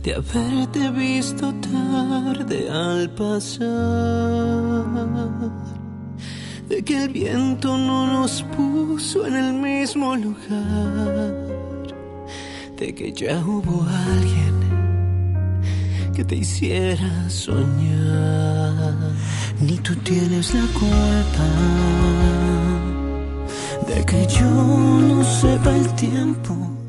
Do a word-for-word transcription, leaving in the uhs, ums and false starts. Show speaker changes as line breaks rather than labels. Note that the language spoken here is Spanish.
de haberte visto tarde al pasar, de que el viento no nos puso en el mismo lugar, de que ya hubo alguien que te hiciera soñar. Ni tú tienes la culpa de que yo no sepa el tiempo